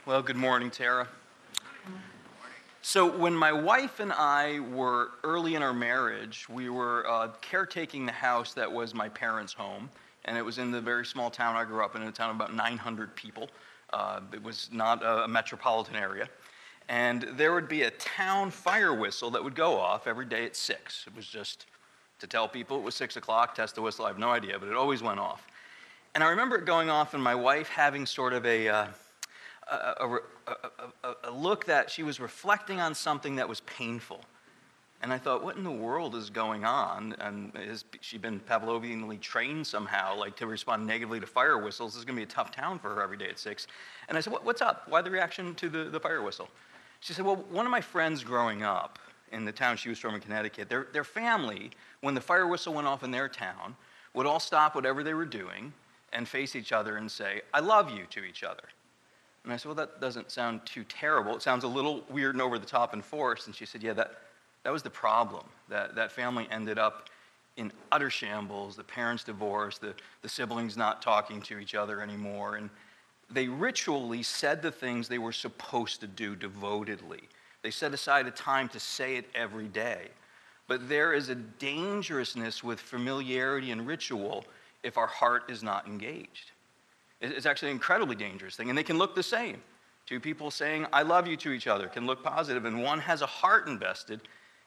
Well, good morning, Tara. So when my wife and I were early in our marriage, we were caretaking the house that was my parents' home, and it was in the very small town I grew up in a town of about 900 people. It was not a metropolitan area. And there would be a town fire whistle that would go off every day at 6. It was just to tell people it was 6 o'clock, test the whistle, I have no idea, but it always went off. And I remember it going off and my wife having sort of a look that she was reflecting on something that was painful. And I thought, what in the world is going on? And has she been Pavlovianly trained somehow, like to respond negatively to fire whistles? This is going to be a tough town for her every day at 6. And I said, what's up? Why the reaction to the fire whistle? She said, well, one of my friends growing up in the town she was from in Connecticut, their family, when the fire whistle went off in their town, would all stop whatever they were doing and face each other and say, I love you to each other. And I said, well, that doesn't sound too terrible. It sounds a little weird and over the top and forced. And she said, yeah, that was the problem. That family ended up in utter shambles. The parents divorced, the siblings not talking to each other anymore. And they ritually said the things they were supposed to do devotedly. They set aside a time to say it every day. But there is a dangerousness with familiarity and ritual if our heart is not engaged. It's actually an incredibly dangerous thing, and they can look the same. Two people saying, I love you to each other can look positive, and one has a heart invested,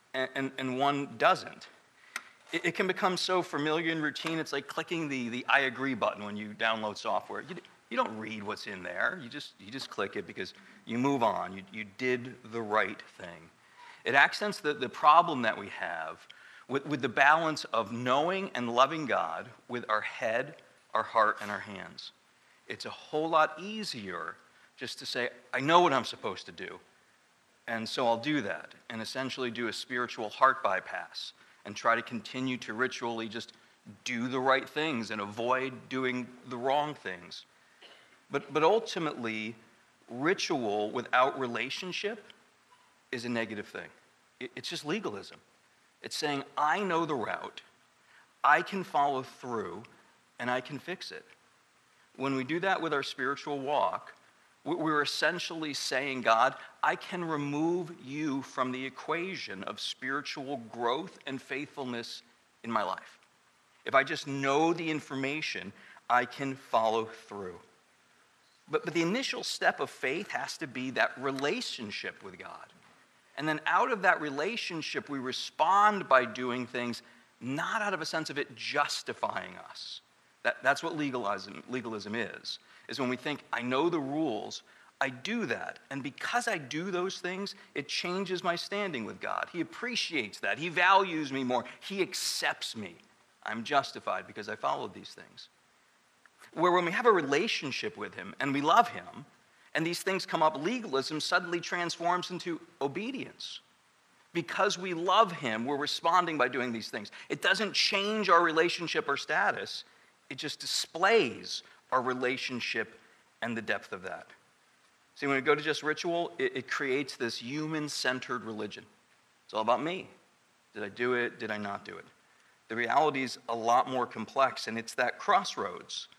and one doesn't. It can become so familiar and routine, it's like clicking the I agree button when you download software. You don't read what's in there, you just click it because you move on, you did the right thing. It accents the problem that we have with the balance of knowing and loving God with our head, our heart, and our hands. It's a whole lot easier just to say, I know what I'm supposed to do, and so I'll do that, and essentially do a spiritual heart bypass and try to continue to ritually just do the right things and avoid doing the wrong things. But ultimately, ritual without relationship is a negative thing. It's just legalism. It's saying, I know the route, I can follow through, and I can fix it. When we do that with our spiritual walk, we're essentially saying, God, I can remove you from the equation of spiritual growth and faithfulness in my life. If I just know the information, I can follow through. But the initial step of faith has to be that relationship with God. And then out of that relationship, we respond by doing things not out of a sense of it justifying us. That's what legalism is when we think, I know the rules, I do that. And because I do those things, it changes my standing with God. He appreciates that. He values me more. He accepts me. I'm justified because I followed these things. Where when we have a relationship with him and we love him, and these things come up, legalism suddenly transforms into obedience. Because we love him, we're responding by doing these things. It doesn't change our relationship or status. It just displays our relationship and the depth of that. See, when we go to just ritual, it creates this human-centered religion. It's all about me. Did I do it? Did I not do it? The reality is a lot more complex, and it's that crossroads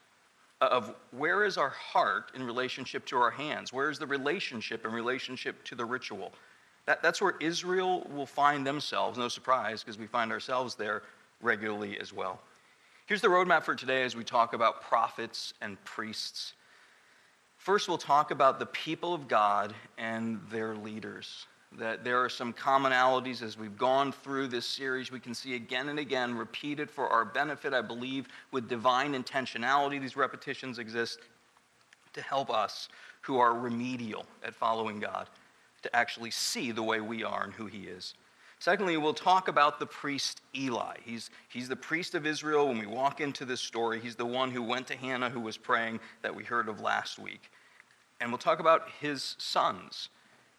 of where is our heart in relationship to our hands? Where is the relationship in relationship to the ritual? That's where Israel will find themselves, no surprise, because we find ourselves there regularly as well. Here's the roadmap for today as we talk about prophets and priests. First, we'll talk about the people of God and their leaders. That there are some commonalities as we've gone through this series. We can see again and again, repeated for our benefit, I believe, with divine intentionality. These repetitions exist to help us who are remedial at following God to actually see the way we are and who he is. Secondly, we'll talk about the priest Eli. He's the priest of Israel. When we walk into this story, he's the one who went to Hannah, who was praying, that we heard of last week. And we'll talk about his sons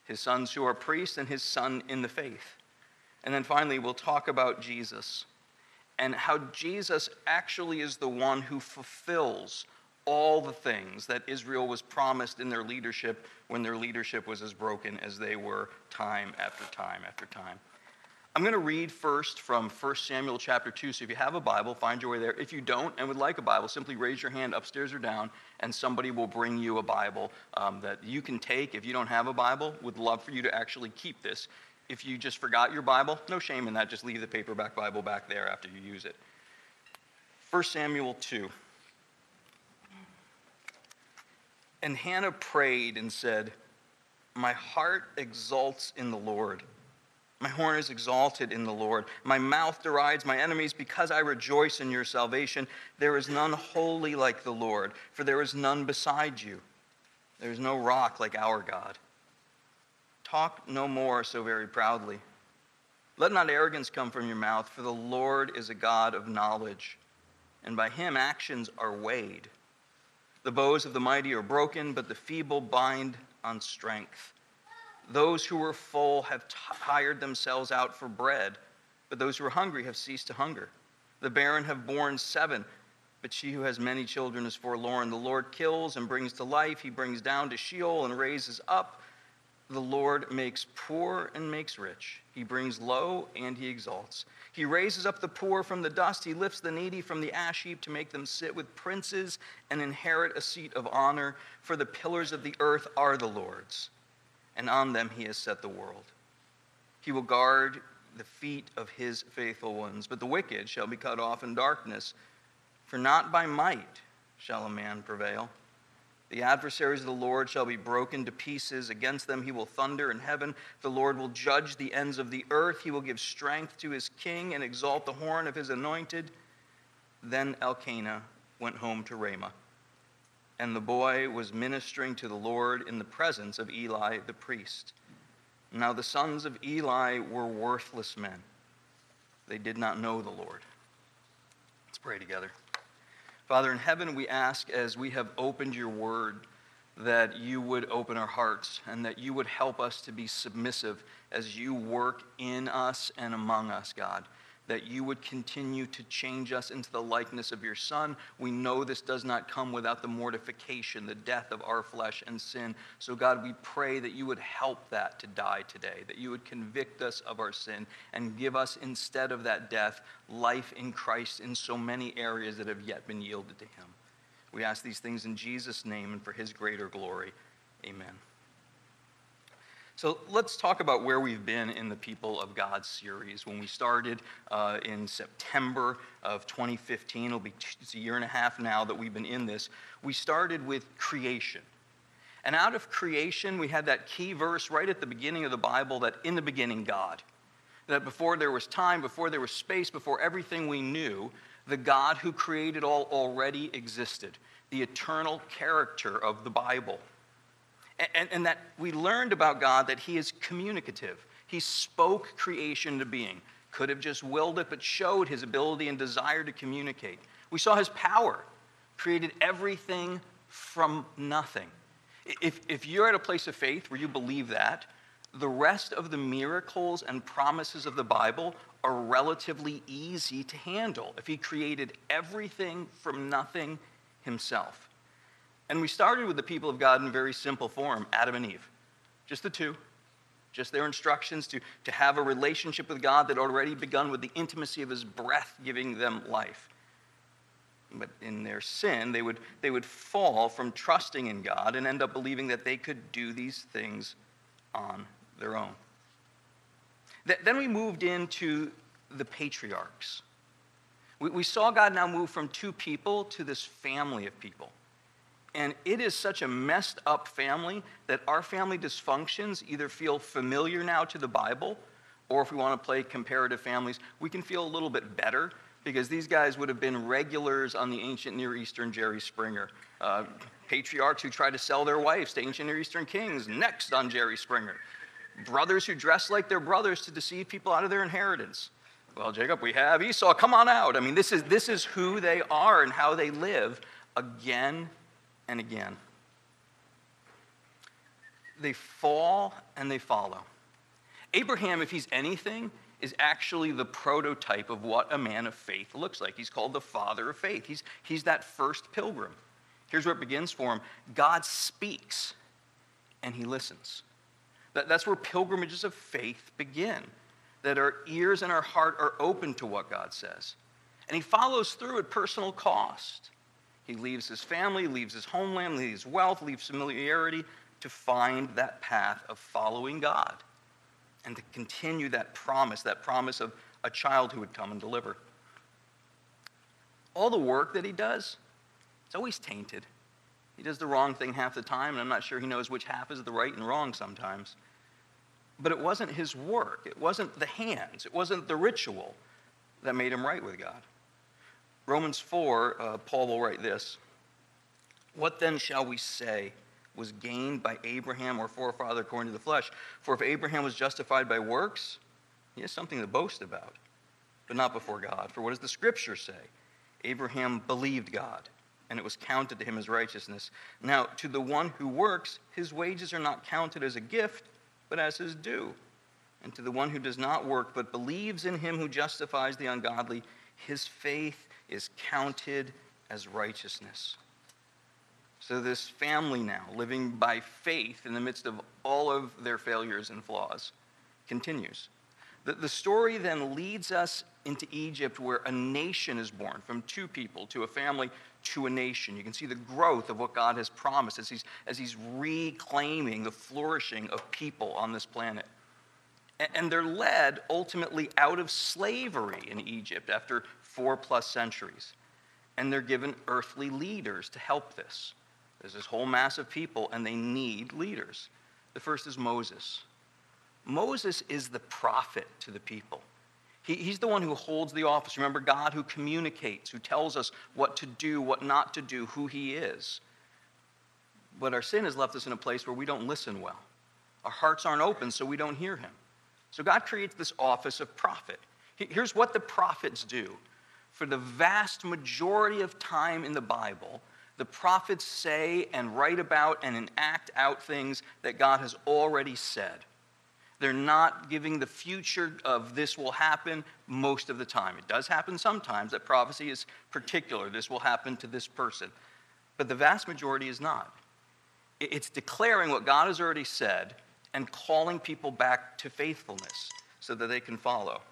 who are priests and his son in the faith. And then finally, we'll talk about Jesus and how Jesus actually is the one who fulfills all the things that Israel was promised in their leadership when their leadership was as broken as they were time after time after time. I'm going to read first from 1 Samuel chapter 2. So if you have a Bible, find your way there. If you don't and would like a Bible, simply raise your hand upstairs or down, and somebody will bring you a Bible that you can take. If you don't have a Bible, would love for you to actually keep this. If you just forgot your Bible, no shame in that. Just leave the paperback Bible back there after you use it. 1 Samuel 2. And Hannah prayed and said, "My heart exults in the Lord. My horn is exalted in the Lord. My mouth derides my enemies because I rejoice in your salvation. There is none holy like the Lord, for there is none beside you. There is no rock like our God. Talk no more so very proudly. Let not arrogance come from your mouth, for the Lord is a God of knowledge, and by him actions are weighed. The bows of the mighty are broken, but the feeble bind on strength. Those who were full have tired themselves out for bread, but those who are hungry have ceased to hunger. The barren have borne 7, but she who has many children is forlorn. The Lord kills and brings to life. He brings down to Sheol and raises up. The Lord makes poor and makes rich. He brings low and he exalts. He raises up the poor from the dust. He lifts the needy from the ash heap to make them sit with princes and inherit a seat of honor. For the pillars of the earth are the Lord's, and on them he has set the world. He will guard the feet of his faithful ones, but the wicked shall be cut off in darkness, for not by might shall a man prevail. The adversaries of the Lord shall be broken to pieces. Against them he will thunder in heaven. The Lord will judge the ends of the earth. He will give strength to his king and exalt the horn of his anointed. Then Elkanah went home to Ramah, and the boy was ministering to the Lord in the presence of Eli the priest. Now the sons of Eli were worthless men. They did not know the Lord. Let's pray together. Father in heaven, we ask as we have opened your word that you would open our hearts and that you would help us to be submissive as you work in us and among us, God. That you would continue to change us into the likeness of your Son. We know this does not come without the mortification, the death of our flesh and sin. So God, we pray that you would help that to die today, that you would convict us of our sin and give us, instead of that death, life in Christ in so many areas that have yet been yielded to him. We ask these things in Jesus' name and for his greater glory. Amen. So let's talk about where we've been in the People of God series. When we started in September of 2015, it's a year and a half now that we've been in this, we started with creation. And out of creation, we had that key verse right at the beginning of the Bible that in the beginning, God. That before there was time, before there was space, before everything we knew, the God who created all already existed. The eternal character of the Bible. And that we learned about God that he is communicative. He spoke creation into being. Could have just willed it, but showed his ability and desire to communicate. We saw his power. Created everything from nothing. If you're at a place of faith where you believe that, the rest of the miracles and promises of the Bible are relatively easy to handle. If he created everything from nothing himself. And we started with the people of God in very simple form, Adam and Eve. Just the two. Just their instructions to have a relationship with God that already begun with the intimacy of his breath giving them life. But in their sin, they would fall from trusting in God and end up believing that they could do these things on their own. Then we moved into the patriarchs. We saw God now move from two people to this family of people. And it is such a messed up family that our family dysfunctions either feel familiar now to the Bible, or if we want to play comparative families, we can feel a little bit better because these guys would have been regulars on the ancient Near Eastern Jerry Springer. Patriarchs who tried to sell their wives to ancient Near Eastern kings, next on Jerry Springer. Brothers who dress like their brothers to deceive people out of their inheritance. Well, Jacob, we have Esau, come on out. I mean, this is who they are and how they live again and again. They fall and they follow. Abraham, if he's anything, is actually the prototype of what a man of faith looks like. He's called the father of faith. He's that first pilgrim. Here's where it begins for him. God speaks and he listens. That's where pilgrimages of faith begin. that our ears and our heart are open to what God says. And he follows through at personal cost. He leaves his family, leaves his homeland, leaves wealth, leaves familiarity to find that path of following God and to continue that promise of a child who would come and deliver. All the work that he does, it's always tainted. He does the wrong thing half the time, and I'm not sure he knows which half is the right and wrong sometimes. But it wasn't his work. It wasn't the hands. It wasn't the ritual that made him right with God. Romans 4, Paul will write this: "What then shall we say was gained by Abraham, our forefather according to the flesh? For if Abraham was justified by works, he has something to boast about, but not before God. For what does the Scripture say? Abraham believed God, and it was counted to him as righteousness. Now, to the one who works, his wages are not counted as a gift, but as his due. And to the one who does not work, but believes in him who justifies the ungodly, his faith is counted as righteousness." So this family now, living by faith in the midst of all of their failures and flaws, continues. The story then leads us into Egypt, where a nation is born, from two people to a family to a nation. You can see the growth of what God has promised as he's reclaiming the flourishing of people on this planet. And they're led ultimately out of slavery in Egypt after 4+ centuries. And they're given earthly leaders to help this. There's this whole mass of people, and they need leaders. The first is Moses. Moses is the prophet to the people. He's the one who holds the office. Remember, God who communicates, who tells us what to do, what not to do, who he is. But our sin has left us in a place where we don't listen well. Our hearts aren't open, so we don't hear him. So God creates this office of prophet. Here's what the prophets do. For the vast majority of time in the Bible, the prophets say and write about and enact out things that God has already said. They're not giving the future of this will happen most of the time. It does happen sometimes that prophecy is particular. This will happen to this person. But the vast majority is not. It's declaring what God has already said and calling people back to faithfulness so that they can follow.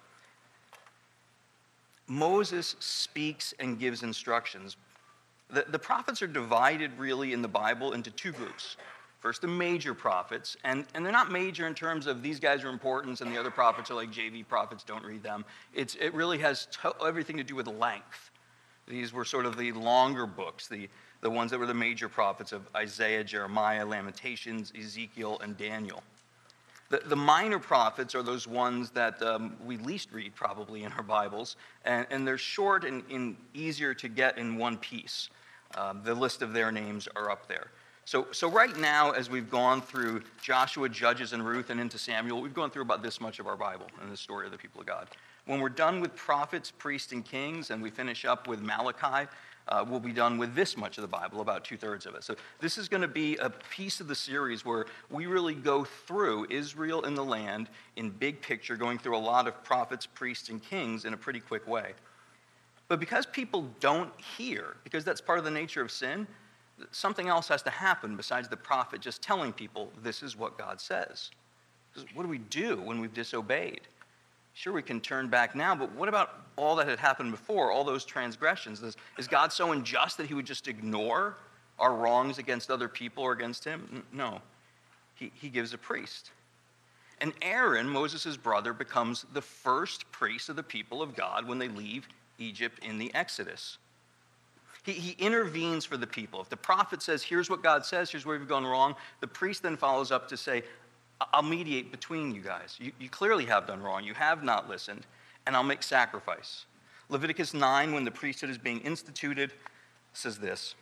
Moses speaks and gives instructions. The prophets are divided really in the Bible into two groups. First, the major prophets, and they're not major in terms of these guys are important and the other prophets are like JV prophets, don't read them. It really has everything to do with length. These were sort of the longer books, the ones that were the major prophets of Isaiah, Jeremiah, Lamentations, Ezekiel, and Daniel. The minor prophets are those ones that we least read probably in our Bibles, and they're short and easier to get in one piece. The list of their names are up there. So right now, as we've gone through Joshua, Judges, and Ruth, and into Samuel, we've gone through about this much of our Bible and the story of the people of God. When we're done with prophets, priests, and kings, and we finish up with Malachi, we'll be done with this much of the Bible, about 2/3 of it. So this is going to be a piece of the series where we really go through Israel and the land in big picture, going through a lot of prophets, priests, and kings in a pretty quick way. But because people don't hear, because that's part of the nature of sin, something else has to happen besides the prophet just telling people this is what God says. What do we do when we've disobeyed? Sure, we can turn back now, but what about all that had happened before, all those transgressions? Is God so unjust that he would just ignore our wrongs against other people or against him? No. He gives a priest. And Aaron, Moses' brother, becomes the first priest of the people of God when they leave Egypt in the Exodus. He intervenes for the people. If the prophet says, here's what God says, here's where you've gone wrong, the priest then follows up to say, I'll mediate between you guys. You clearly have done wrong. You have not listened, and I'll make sacrifice. Leviticus 9, when the priesthood is being instituted, says this: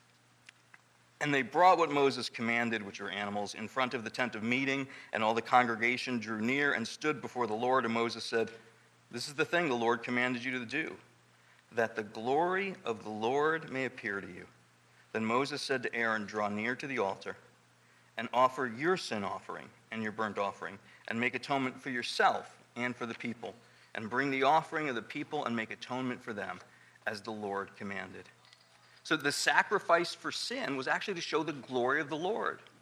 "And they brought what Moses commanded, which were animals, in front of the tent of meeting, and all the congregation drew near and stood before the Lord. And Moses said, 'This is the thing the Lord commanded you to do, that the glory of the Lord may appear to you.' Then Moses said to Aaron, 'Draw near to the altar and offer your sin offering and your burnt offering, and make atonement for yourself and for the people, and bring the offering of the people and make atonement for them, as the Lord commanded.'" So the sacrifice for sin was actually to show the glory of the Lord.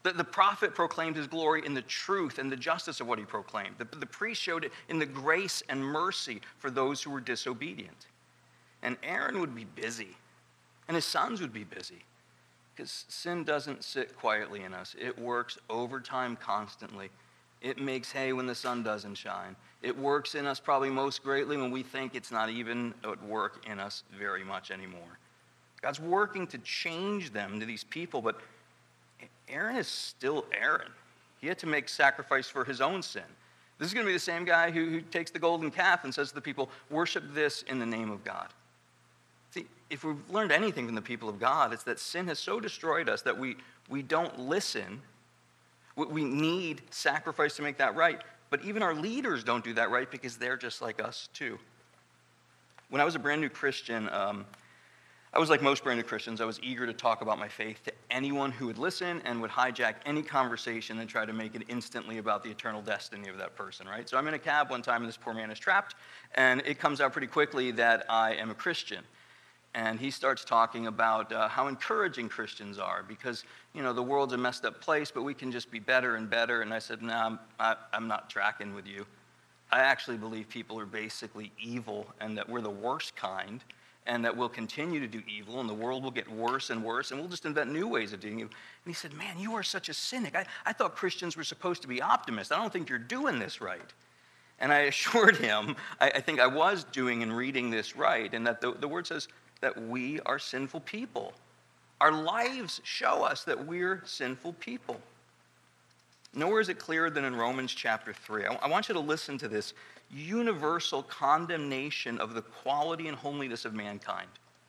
The prophet proclaimed his glory in the truth and the justice of what he proclaimed. The priest showed it in the grace and mercy for those who were disobedient. And Aaron would be busy, and his sons would be busy, because sin doesn't sit quietly in us. It works overtime constantly. It makes hay when the sun doesn't shine. It works in us probably most greatly when we think it's not even at work in us very much anymore. God's working to change them, to these people, but Aaron is still Aaron. He had to make sacrifice for his own sin. This is going to be the same guy who takes the golden calf and says to the people, worship this in the name of God. See, if we've learned anything from the people of God, it's that sin has so destroyed us that we don't listen. We need sacrifice to make that right. But even our leaders don't do that right because they're just like us too. When I was a brand new Christian, I was like most brand new Christians. I was eager to talk about my faith to anyone who would listen and would hijack any conversation and try to make it instantly about the eternal destiny of that person, right? So I'm in a cab one time and this poor man is trapped, and it comes out pretty quickly that I am a Christian. And he starts talking about how encouraging Christians are because, the world's a messed up place, but we can just be better and better. And I said, no, I'm not tracking with you. I actually believe people are basically evil and that we're the worst kind, and that we'll continue to do evil, and the world will get worse and worse, and we'll just invent new ways of doing it. And he said, man, you are such a cynic. I thought Christians were supposed to be optimists. I don't think you're doing this right. And I assured him, I think I was doing and reading this right, and that the word says that we are sinful people. Our lives show us that we're sinful people. Nowhere is it clearer than in Romans chapter 3. I want you to listen to this universal condemnation of the quality and holiness of mankind.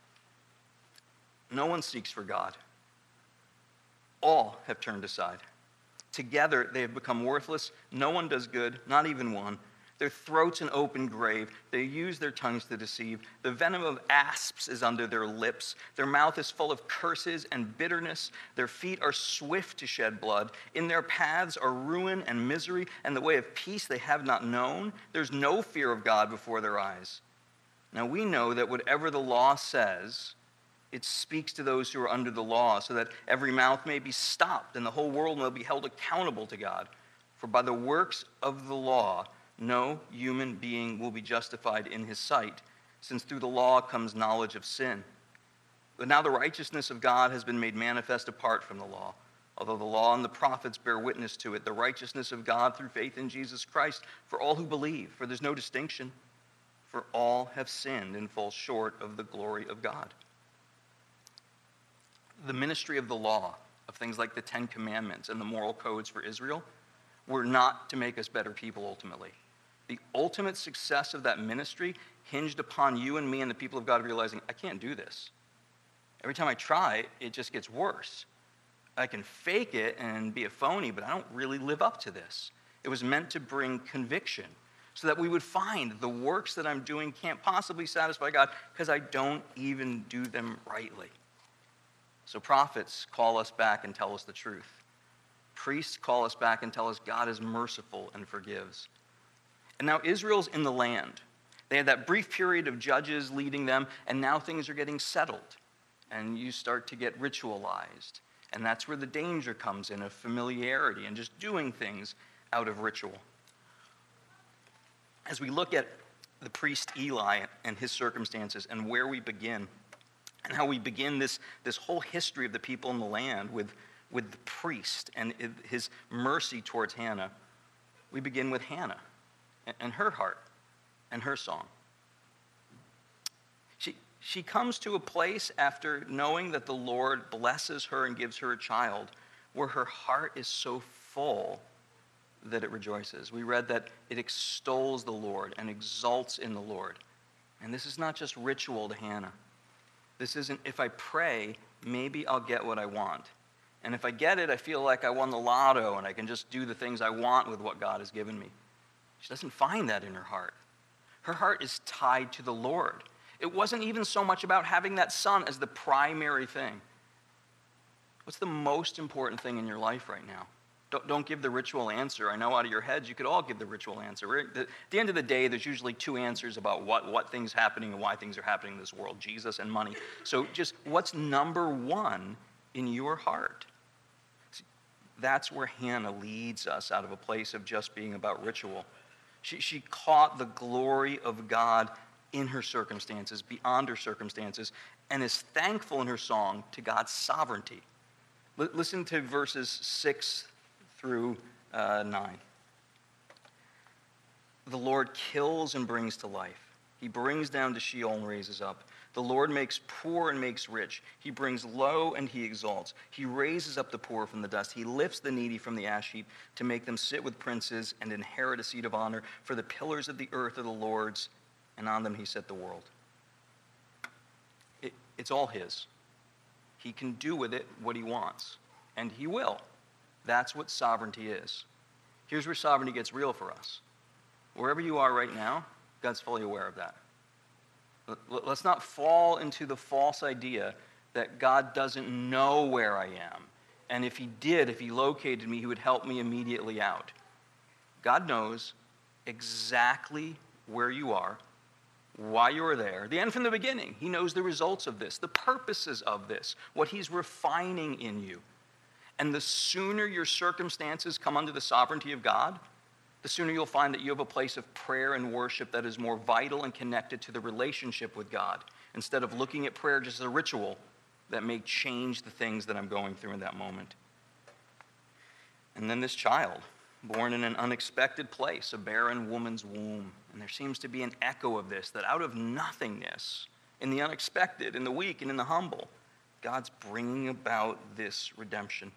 No one seeks for God. All have turned aside. Together they have become worthless. No one does good, not even one. Their throat's an open grave. They use their tongues to deceive. The venom of asps is under their lips. Their mouth is full of curses and bitterness. Their feet are swift to shed blood. In their paths are ruin and misery, and the way of peace they have not known. There's no fear of God before their eyes. Now we know that whatever the law says, it speaks to those who are under the law, so that every mouth may be stopped and the whole world may be held accountable to God. For by the works of the law, no human being will be justified in his sight, since through the law comes knowledge of sin. But now the righteousness of God has been made manifest apart from the law. Although the law and the prophets bear witness to it, the righteousness of God through faith in Jesus Christ for all who believe, for there's no distinction, for all have sinned and fall short of the glory of God. The ministry of the law, of things like the Ten Commandments and the moral codes for Israel, were not to make us better people ultimately. The ultimate success of that ministry hinged upon you and me and the people of God realizing, I can't do this. Every time I try, it just gets worse. I can fake it and be a phony, but I don't really live up to this. It was meant to bring conviction so that we would find the works that I'm doing can't possibly satisfy God because I don't even do them rightly. So prophets call us back and tell us the truth. Priests call us back and tell us God is merciful and forgives. And now Israel's in the land. They had that brief period of judges leading them, and now things are getting settled. And you start to get ritualized. And that's where the danger comes in of familiarity and just doing things out of ritual. As we look at the priest Eli and his circumstances and where we begin, and how we begin this whole history of the people in the land with the priest and his mercy towards Hannah, we begin with Hannah and her heart and her song. She comes to a place after knowing that the Lord blesses her and gives her a child where her heart is so full that it rejoices. We read that it extols the Lord and exalts in the Lord. And this is not just ritual to Hannah. This isn't, if I pray, maybe I'll get what I want. And if I get it, I feel like I won the lotto and I can just do the things I want with what God has given me. She doesn't find that in her heart. Her heart is tied to the Lord. It wasn't even so much about having that son as the primary thing. What's the most important thing in your life right now? Don't give the ritual answer. I know out of your heads you could all give the ritual answer. At the end of the day, there's usually two answers about what things are happening and why things are happening in this world, Jesus and money. So just what's number one in your heart? That's where Hannah leads us out of a place of just being about ritual. She caught the glory of God in her circumstances, beyond her circumstances, and is thankful in her song to God's sovereignty. Listen to verses 6 through 9. The Lord kills and brings to life. He brings down to Sheol and raises up. The Lord makes poor and makes rich. He brings low and he exalts. He raises up the poor from the dust. He lifts the needy from the ash heap to make them sit with princes and inherit a seat of honor. For the pillars of the earth are the Lord's, and on them he set the world. It's all his. He can do with it what he wants, and he will. That's what sovereignty is. Here's where sovereignty gets real for us. Wherever you are right now, God's fully aware of that. Let's not fall into the false idea that God doesn't know where I am. And if he did, if he located me, he would help me immediately out. God knows exactly where you are, why you are there, the end from the beginning. He knows the results of this, the purposes of this, what he's refining in you. And the sooner your circumstances come under the sovereignty of God, the sooner you'll find that you have a place of prayer and worship that is more vital and connected to the relationship with God, instead of looking at prayer just as a ritual that may change the things that I'm going through in that moment. And then this child, born in an unexpected place, a barren woman's womb. And there seems to be an echo of this, that out of nothingness, in the unexpected, in the weak, and in the humble, God's bringing about this redemption.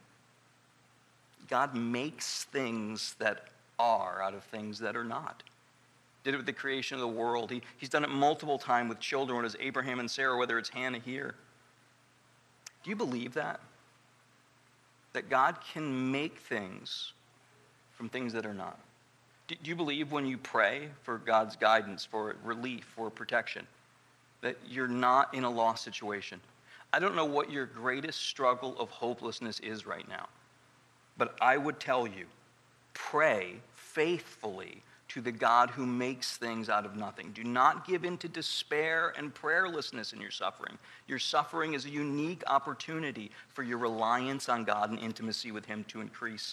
God makes things that are out of things that are not. Did it with the creation of the world. He's done it multiple times with children, whether it's Abraham and Sarah, whether it's Hannah here. Do you believe that? That God can make things from things that are not? Do you believe when you pray for God's guidance, for relief, for protection, that you're not in a lost situation? I don't know what your greatest struggle of hopelessness is right now, but I would tell you, pray faithfully to the God who makes things out of nothing. Do not give in to despair and prayerlessness in your suffering. Your suffering is a unique opportunity for your reliance on God and intimacy with him to increase.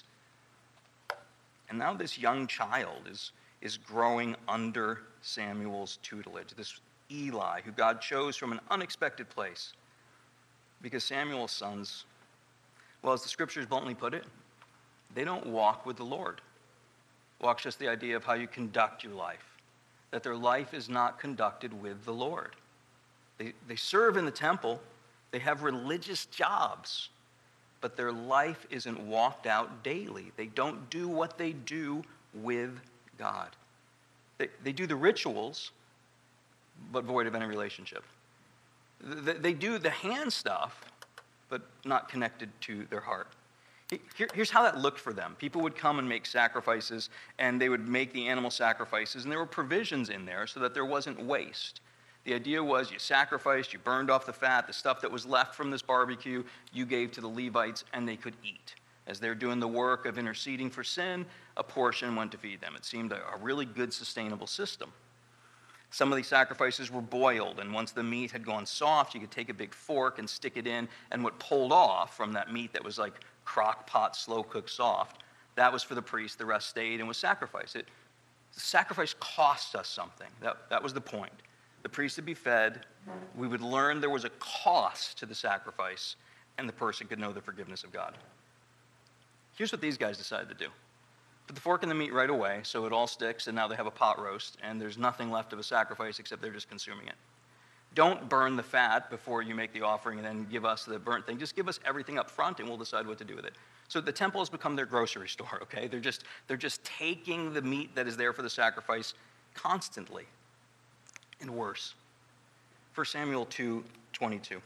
And now this young child is growing under Samuel's tutelage, this Eli, who God chose from an unexpected place. Because Samuel's sons, well, as the scriptures bluntly put it, they don't walk with the Lord. Walk's just the idea of how you conduct your life, that their life is not conducted with the Lord. They serve in the temple, they have religious jobs, but their life isn't walked out daily. They don't do what they do with God. They do the rituals, but void of any relationship. They do the hand stuff, but not connected to their heart. Here's how that looked for them. People would come and make sacrifices, and they would make the animal sacrifices, and there were provisions in there so that there wasn't waste. The idea was you sacrificed, you burned off the fat, the stuff that was left from this barbecue, you gave to the Levites, and they could eat. As they're doing the work of interceding for sin, a portion went to feed them. It seemed a really good, sustainable system. Some of these sacrifices were boiled, and once the meat had gone soft, you could take a big fork and stick it in, and what pulled off from that meat that was like crock pot, slow-cooked soft, that was for the priest. The rest stayed and was sacrificed. The sacrifice cost us something. That was the point. The priest would be fed. We would learn there was a cost to the sacrifice, and the person could know the forgiveness of God. Here's what these guys decided to do. Put the fork in the meat right away so it all sticks, and now they have a pot roast, and there's nothing left of a sacrifice except they're just consuming it. Don't burn the fat before you make the offering and then give us the burnt thing. Just give us everything up front, and we'll decide what to do with it. So the temple has become their grocery store, okay? They're just taking the meat that is there for the sacrifice constantly. And worse. 1 Samuel 2:22.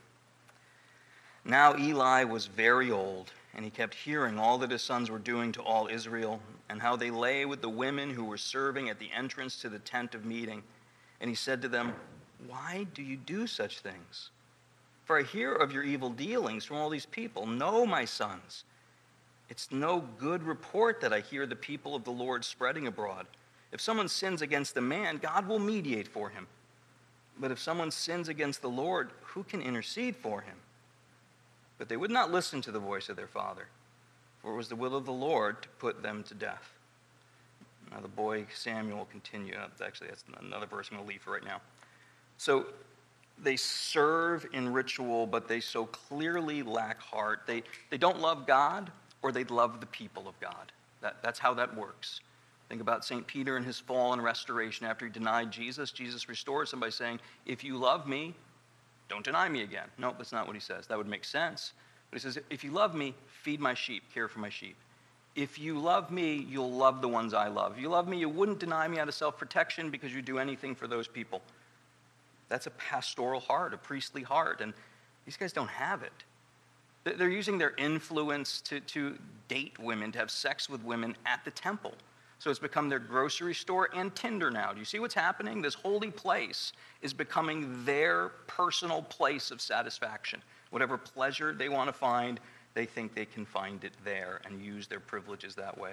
Now Eli was very old, and he kept hearing all that his sons were doing to all Israel, and how they lay with the women who were serving at the entrance to the tent of meeting. And he said to them, "Why do you do such things? For I hear of your evil dealings from all these people. No, my sons, it's no good report that I hear the people of the Lord spreading abroad. If someone sins against a man, God will mediate for him. But if someone sins against the Lord, who can intercede for him?" But they would not listen to the voice of their father. for it was the will of the Lord to put them to death. Now the boy Samuel will continue. Actually, that's another verse I'm going to leave for right now. So they serve in ritual, but they so clearly lack heart. They don't love God, or they love the people of God. That's how that works. Think about St. Peter and his fall and restoration. After he denied Jesus, Jesus restores him by saying, if you love me, don't deny me again. No, that's not what he says. That would make sense. But he says, if you love me, feed my sheep, care for my sheep. If you love me, you'll love the ones I love. If you love me, you wouldn't deny me out of self-protection because you'd do anything for those people. That's a pastoral heart, a priestly heart, and these guys don't have it. They're using their influence to date women, to have sex with women at the temple. So it's become their grocery store and Tinder now. Do you see what's happening? This holy place is becoming their personal place of satisfaction. Whatever pleasure they want to find, they think they can find it there and use their privileges that way.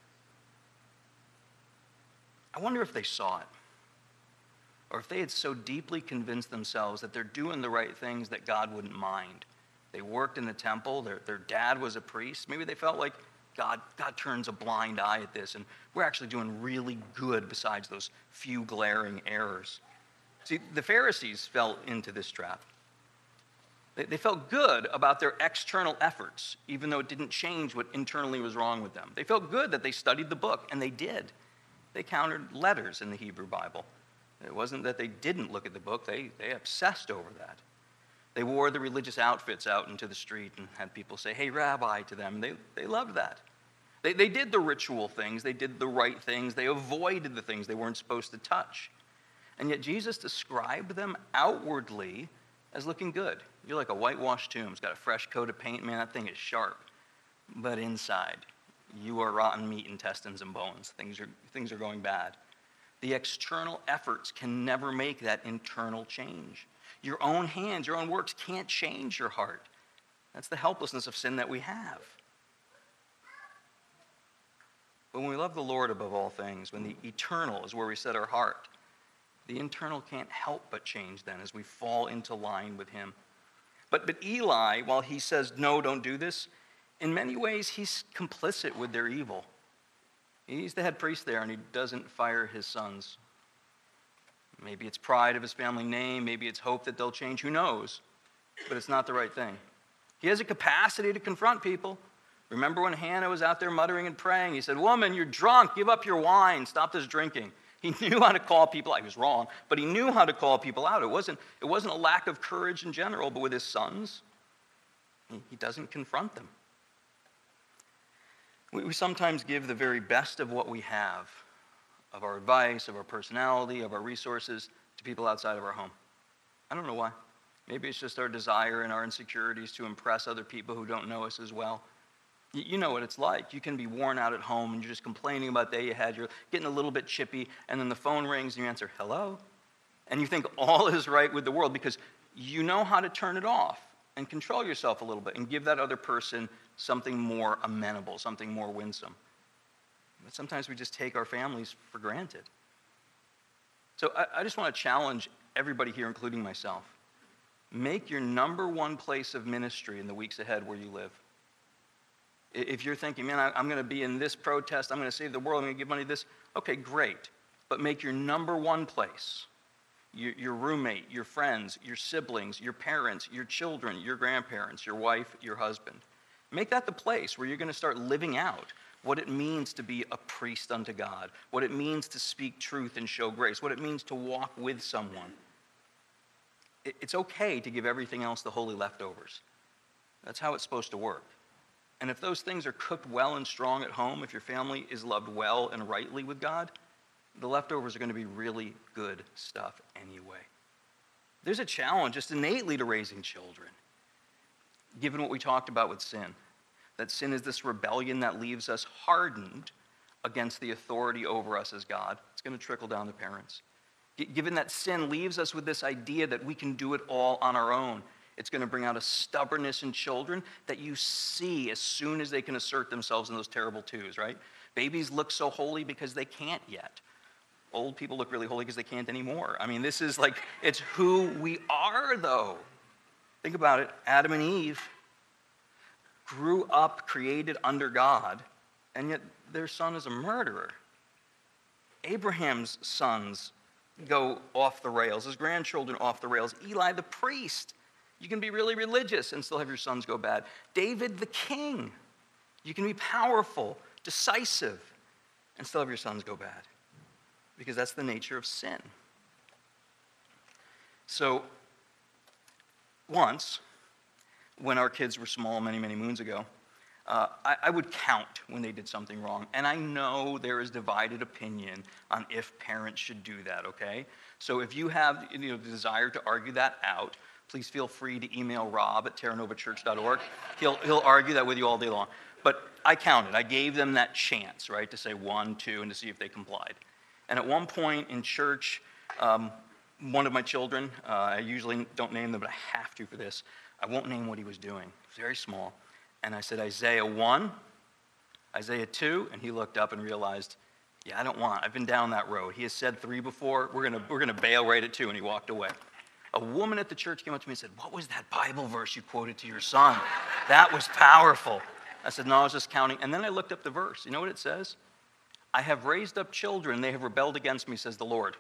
I wonder if they saw it, or if they had so deeply convinced themselves that they're doing the right things that God wouldn't mind. They worked in the temple, their dad was a priest. Maybe they felt like God turns a blind eye at this, and we're actually doing really good besides those few glaring errors. See, the Pharisees fell into this trap. They felt good about their external efforts, even though it didn't change what internally was wrong with them. They felt good that they studied the book, and they did. They counted letters in the Hebrew Bible. It wasn't that they didn't look at the book, they obsessed over that. They wore the religious outfits out into the street and had people say, hey, Rabbi, to them. They loved that. They did the ritual things. They did the right things. They avoided the things they weren't supposed to touch. And yet Jesus described them outwardly as looking good. You're like a whitewashed tomb. It's got a fresh coat of paint. Man, that thing is sharp. But inside, you are rotten meat, intestines, and bones. Things are going bad. The external efforts can never make that internal change. Your own hands, your own works can't change your heart. That's the helplessness of sin that we have. But when we love the Lord above all things, when the eternal is where we set our heart, the internal can't help but change then as we fall into line with him. But Eli, while he says, no, don't do this, in many ways he's complicit with their evil. He's the head priest there, and he doesn't fire his sons. Maybe it's pride of his family name. Maybe it's hope that they'll change. Who knows? But it's not the right thing. He has a capacity to confront people. Remember when Hannah was out there muttering and praying? He said, woman, you're drunk. Give up your wine. Stop this drinking. He knew how to call people out. He was wrong, but he knew how to call people out. It wasn't a lack of courage in general, but with his sons, he doesn't confront them. We sometimes give the very best of what we have, of our advice, of our personality, of our resources, to people outside of our home. I don't know why. Maybe it's just our desire and our insecurities to impress other people who don't know us as well. You know what it's like. You can be worn out at home and you're just complaining about the day you had. You're getting a little bit chippy, and then the phone rings and you answer, hello? And you think all is right with the world because you know how to turn it off and control yourself a little bit and give that other person something more amenable, something more winsome. But sometimes we just take our families for granted. So I just want to challenge everybody here, including myself. Make your number one place of ministry in the weeks ahead where you live. If you're thinking, man, I'm going to be in this protest, I'm going to save the world, I'm going to give money to this, okay, great. But make your number one place, your roommate, your friends, your siblings, your parents, your children, your grandparents, your wife, your husband. Make that the place where you're going to start living out what it means to be a priest unto God, what it means to speak truth and show grace, what it means to walk with someone. It's okay to give everything else the holy leftovers. That's how it's supposed to work. And if those things are cooked well and strong at home, if your family is loved well and rightly with God, the leftovers are going to be really good stuff anyway. There's a challenge just innately to raising children, given what we talked about with sin. That sin is this rebellion that leaves us hardened against the authority over us as God. It's going to trickle down to parents. Given that sin leaves us with this idea that we can do it all on our own, it's going to bring out a stubbornness in children that you see as soon as they can assert themselves in those terrible twos, right? Babies look so holy because they can't yet. Old people look really holy because they can't anymore. I mean, this is like, it's who we are, though. Think about it. Adam and Eve, grew up created under God, and yet their son is a murderer. Abraham's sons go off the rails, his grandchildren off the rails. Eli the priest, you can be really religious and still have your sons go bad. David the king, you can be powerful, decisive, and still have your sons go bad. Because that's the nature of sin. So, once, when our kids were small many, many moons ago, I would count when they did something wrong. And I know there is divided opinion on if parents should do that, okay? So if you have the desire to argue that out, please feel free to email Rob at terranovachurch.org. He'll argue that with you all day long. But I counted. I gave them that chance, right, to say 1, 2, and to see if they complied. And at one point in church, one of my children, I usually don't name them, but I have to for this. I won't name what he was doing. It was very small. And I said, Isaiah 1, Isaiah 2, and he looked up and realized, yeah, I don't want. I've been down that road. He has said 3 before. We're gonna bail right at 2, and he walked away. A woman at the church came up to me and said, what was that Bible verse you quoted to your son? That was powerful. I said, no, I was just counting. And then I looked up the verse. You know what it says? I have raised up children, they have rebelled against me, says the Lord.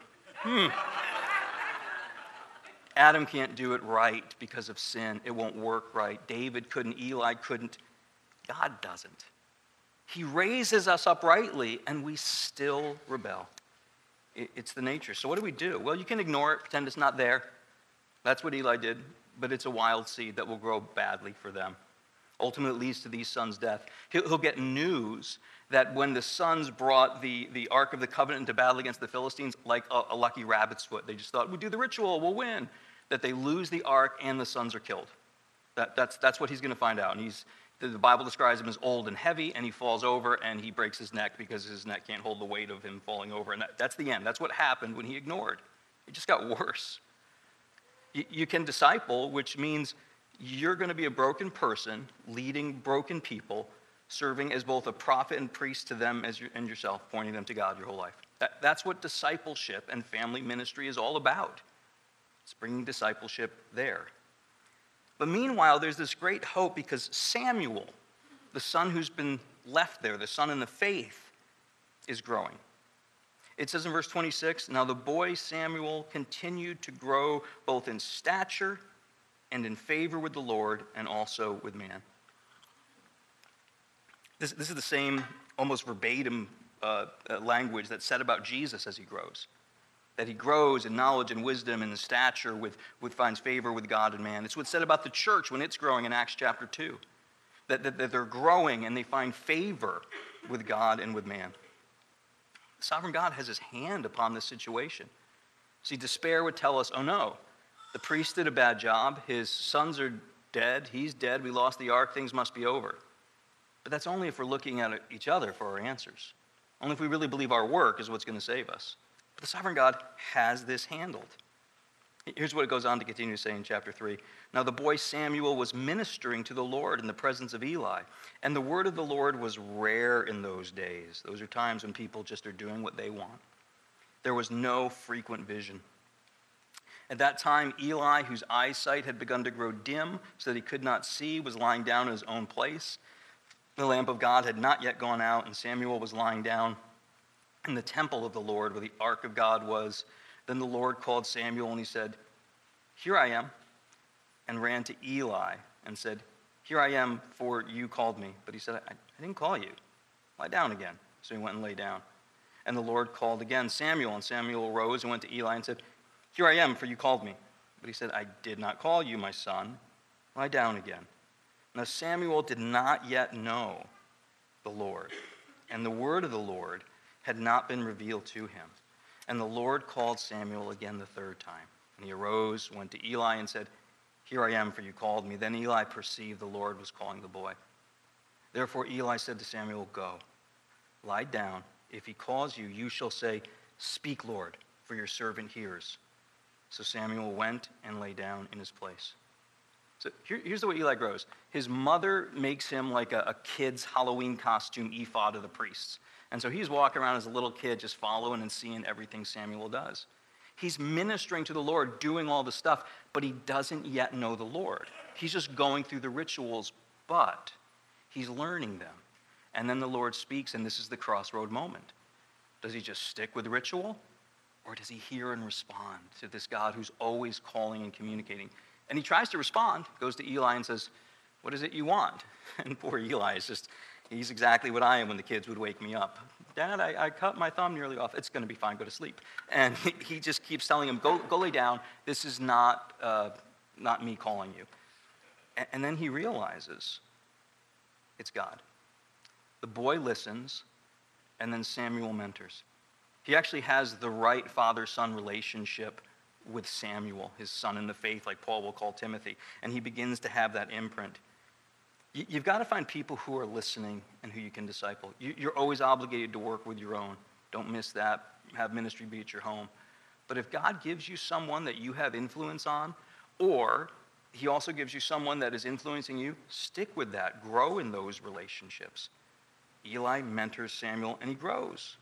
Adam can't do it right because of sin. It won't work right. David couldn't. Eli couldn't. God doesn't. He raises us uprightly, and we still rebel. It's the nature. So what do? Well, you can ignore it, pretend it's not there. That's what Eli did, but it's a wild seed that will grow badly for them. Ultimately, it leads to these sons' death. He'll get news that when the sons brought the Ark of the Covenant into battle against the Philistines, like a lucky rabbit's foot, they just thought, we'll do the ritual, we'll win. That they lose the ark and the sons are killed. That's what he's going to find out. And the Bible describes him as old and heavy, and he falls over and he breaks his neck because his neck can't hold the weight of him falling over. And that's the end. That's what happened when he ignored. It just got worse. You can disciple, which means you're going to be a broken person, leading broken people, serving as both a prophet and priest to them and yourself, pointing them to God your whole life. That's what discipleship and family ministry is all about. It's bringing discipleship there. But meanwhile, there's this great hope because Samuel, the son who's been left there, the son in the faith, is growing. It says in verse 26, now the boy Samuel continued to grow both in stature and in favor with the Lord and also with man. This is the same, almost verbatim language that's said about Jesus as he grows. That he grows in knowledge and wisdom and in stature finds favor with God and man. It's what's said about the church when it's growing in Acts chapter 2. That they're growing and they find favor with God and with man. The sovereign God has his hand upon this situation. See, despair would tell us, oh no, the priest did a bad job. His sons are dead. He's dead. We lost the ark. Things must be over. But that's only if we're looking at each other for our answers. Only if we really believe our work is what's going to save us. But the sovereign God has this handled. Here's what it goes on to continue to say in chapter 3. Now the boy Samuel was ministering to the Lord in the presence of Eli. And the word of the Lord was rare in those days. Those are times when people just are doing what they want. There was no frequent vision. At that time, Eli, whose eyesight had begun to grow dim so that he could not see, was lying down in his own place. The lamp of God had not yet gone out, and Samuel was lying down in the temple of the Lord where the ark of God was. Then the Lord called Samuel and he said, here I am, and ran to Eli and said, here I am, for you called me. But he said, I didn't call you. Lie down again. So he went and lay down. And the Lord called again Samuel, and Samuel arose and went to Eli and said, here I am, for you called me. But he said, I did not call you, my son. Lie down again. Now Samuel did not yet know the Lord, and the word of the Lord had not been revealed to him. And the Lord called Samuel again the third time. And he arose, went to Eli, and said, here I am, for you called me. Then Eli perceived the Lord was calling the boy. Therefore Eli said to Samuel, go, lie down. If he calls you, you shall say, speak, Lord, for your servant hears. So Samuel went and lay down in his place. So here's the way Eli grows. His mother makes him like a kid's Halloween costume ephod of the priests. And so he's walking around as a little kid just following and seeing everything Samuel does. He's ministering to the Lord, doing all the stuff, but he doesn't yet know the Lord. He's just going through the rituals, but He's learning them. And then the Lord speaks, and this is the crossroad moment. Does he just stick with ritual? Or does he hear and respond to this God who's always calling and communicating? And he tries to respond, goes to Eli and says, what is it you want? And poor Eli is just, he's exactly what I am when the kids would wake me up. Dad, I cut my thumb nearly off. It's going to be fine. Go to sleep. And he just keeps telling him, go lay down. This is not me calling you. And then he realizes it's God. The boy listens, and then Samuel mentors. He actually has the right father-son relationship with Samuel, his son in the faith, like Paul will call Timothy. And he begins to have that imprint. You've got to find people who are listening and who you can disciple. You're always obligated to work with your own. Don't miss that. Have ministry be at your home. But if God gives you someone that you have influence on, or he also gives you someone that is influencing you, stick with that. Grow in those relationships. Eli mentors Samuel, and he grows.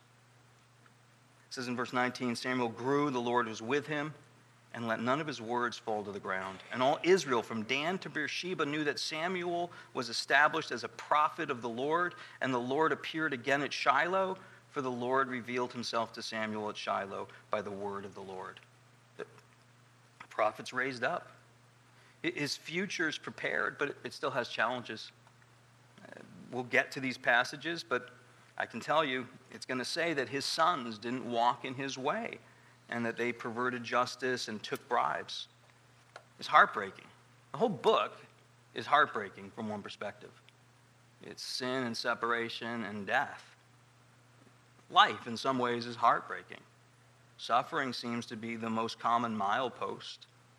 It says in verse 19, Samuel grew, the Lord was with him, and let none of his words fall to the ground. And all Israel, from Dan to Beersheba, knew that Samuel was established as a prophet of the Lord, and the Lord appeared again at Shiloh, for the Lord revealed himself to Samuel at Shiloh by the word of the Lord. The prophet's raised up. His future is prepared, but it still has challenges. We'll get to these passages, but I can tell you, it's going to say that his sons didn't walk in his way and that they perverted justice and took bribes. It's heartbreaking. The whole book is heartbreaking from one perspective. It's sin and separation and death. Life, in some ways, is heartbreaking. Suffering seems to be the most common milepost.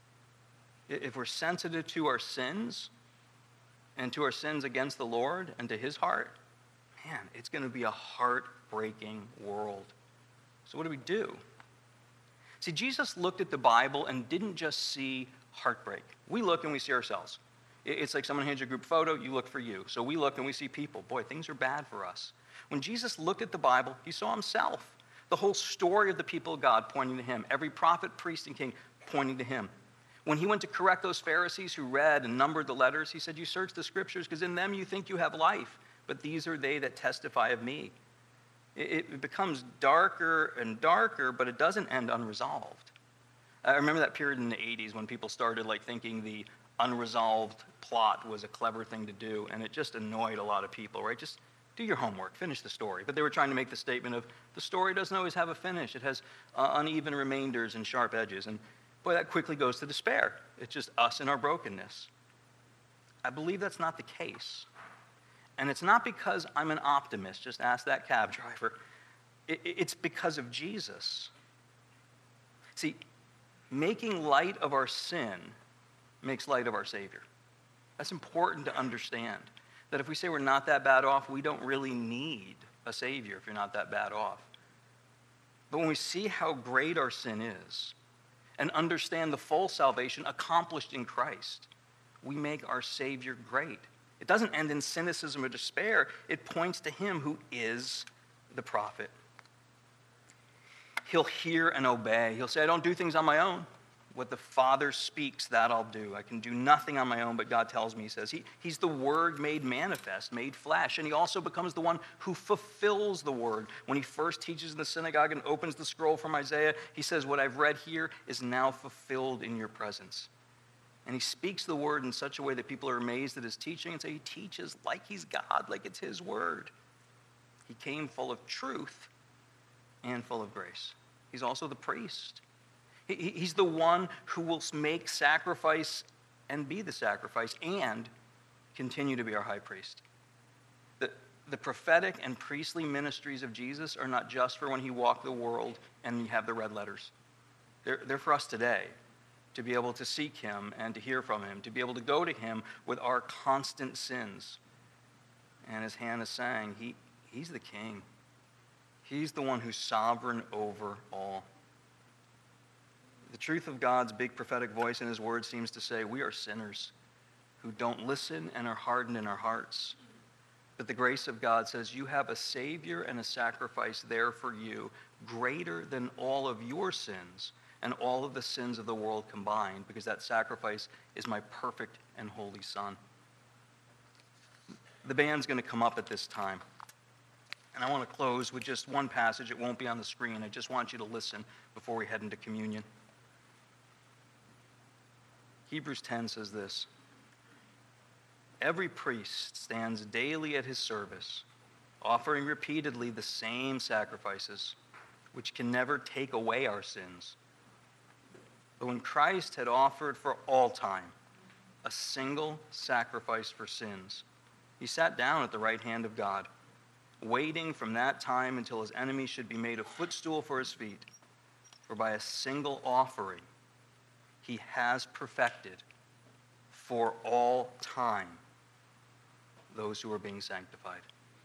If we're sensitive to our sins and to our sins against the Lord and to his heart, man, it's going to be a heartbreaking world. So what do we do? See, Jesus looked at the Bible and didn't just see heartbreak. We look and we see ourselves. It's like someone hands you a group photo, you look for you. So we look and we see people. Boy, things are bad for us. When Jesus looked at the Bible, he saw himself. The whole story of the people of God pointing to him. Every prophet, priest, and king pointing to him. When he went to correct those Pharisees who read and numbered the letters, he said, you search the scriptures because in them you think you have life, but these are they that testify of me. It becomes darker and darker, but it doesn't end unresolved. I remember that period in the 80s when people started thinking the unresolved plot was a clever thing to do, and it just annoyed a lot of people, right? Just do your homework, finish the story. But they were trying to make the statement of the story doesn't always have a finish. It has uneven remainders and sharp edges. And boy, that quickly goes to despair. It's just us and our brokenness. I believe that's not the case. And it's not because I'm an optimist, just ask that cab driver. It's because of Jesus. See, making light of our sin makes light of our Savior. That's important to understand. That if we say we're not that bad off, we don't really need a Savior if you're not that bad off. But when we see how great our sin is and understand the full salvation accomplished in Christ, we make our Savior great. It doesn't end in cynicism or despair. It points to him who is the prophet. He'll hear and obey. He'll say, I don't do things on my own. What the Father speaks, that I'll do. I can do nothing on my own, but God tells me, he says. He's the Word made manifest, made flesh, and he also becomes the one who fulfills the Word. When he first teaches in the synagogue and opens the scroll from Isaiah, he says, what I've read here is now fulfilled in your presence. And he speaks the word in such a way that people are amazed at his teaching and say he teaches like he's God, like it's his word. He came full of truth and full of grace. He's also the priest. He's the one who will make sacrifice and be the sacrifice and continue to be our high priest. The prophetic and priestly ministries of Jesus are not just for when he walked the world and you have the red letters. They're for us today. To be able to seek him and to hear from him, to be able to go to him with our constant sins. And as Hannah sang, he's the king. He's the one who's sovereign over all. The truth of God's big prophetic voice in his word seems to say we are sinners who don't listen and are hardened in our hearts. But the grace of God says you have a Savior and a sacrifice there for you, greater than all of your sins and all of the sins of the world combined, because that sacrifice is my perfect and holy Son. The band's going to come up at this time. And I want to close with just one passage. It won't be on the screen. I just want you to listen before we head into communion. Hebrews 10 says this: "Every priest stands daily at his service, offering repeatedly the same sacrifices, which can never take away our sins. But when Christ had offered for all time a single sacrifice for sins, he sat down at the right hand of God, waiting from that time until his enemies should be made a footstool for his feet. For by a single offering he has perfected for all time those who are being sanctified."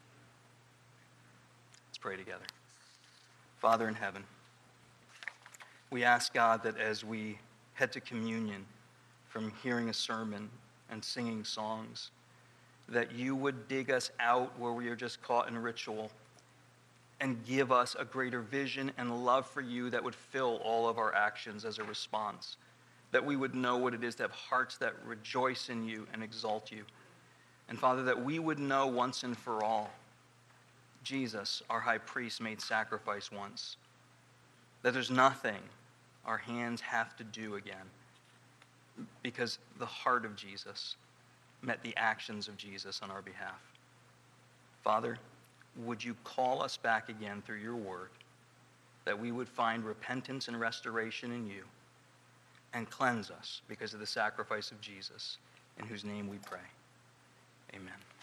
Let's pray together. Father in heaven, we ask, God, that as we head to communion from hearing a sermon and singing songs, that you would dig us out where we are just caught in ritual and give us a greater vision and love for you that would fill all of our actions as a response, that we would know what it is to have hearts that rejoice in you and exalt you. And Father, that we would know once and for all, Jesus, our high priest, made sacrifice once, that there's nothing our hands have to do again, because the heart of Jesus met the actions of Jesus on our behalf. Father, would you call us back again through your word, that we would find repentance and restoration in you, and cleanse us because of the sacrifice of Jesus, in whose name we pray. Amen.